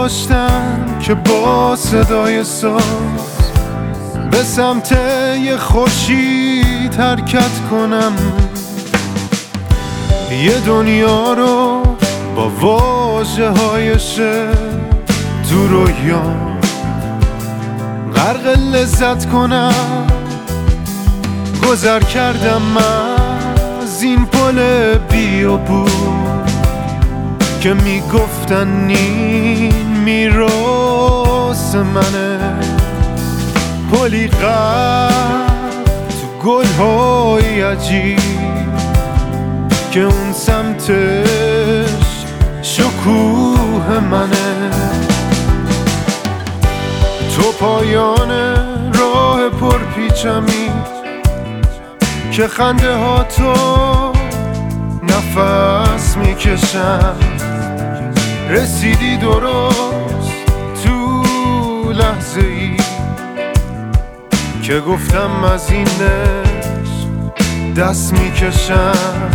داشتم که با صدای ساز به سمت یه خورشید حرکت کنم، یه دنیا رو با واژه های شعر تو رویام غرق لذت کنم. گذر کردم از این پل بیابون که میگفتن این میراث منه، پلی غرق تو گل‌های عجیب که اون سمتش شکوه منه. تو پایان راه پرپیچمی که خنده ها تو نفس میکشم، رسیدی درست تو لحظه ای که گفتم از این عشق دست میکشم.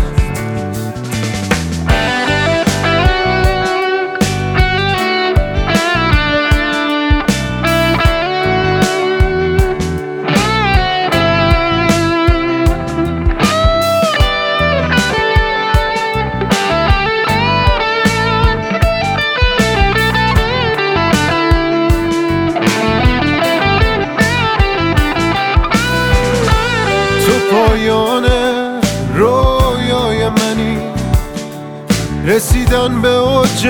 پایان رویای منی، رسیدن به اوج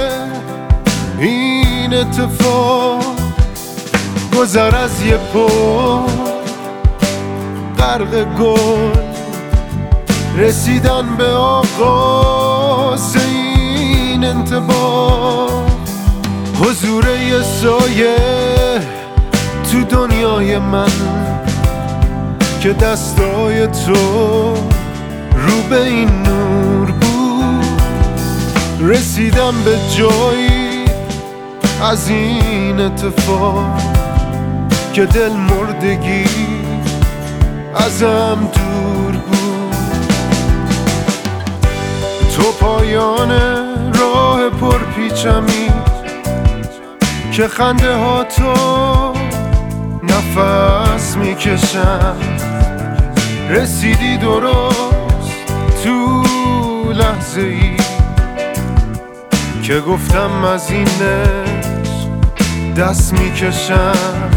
این اتفاق، گذر از یه پل غرق گل، رسیدن به آغاز این انطباق، حضور یه سایه تو دنیای من که دستای تو رو به این نور بود. رسیدم به جایی از این اتفاق که دل مردگی ازم دور بود. تو پایان راه پرپیچمی که خنده ها تو نفس میکشم، رسیدی درست تو لحظه ای که گفتم از این عشق دست میکشم.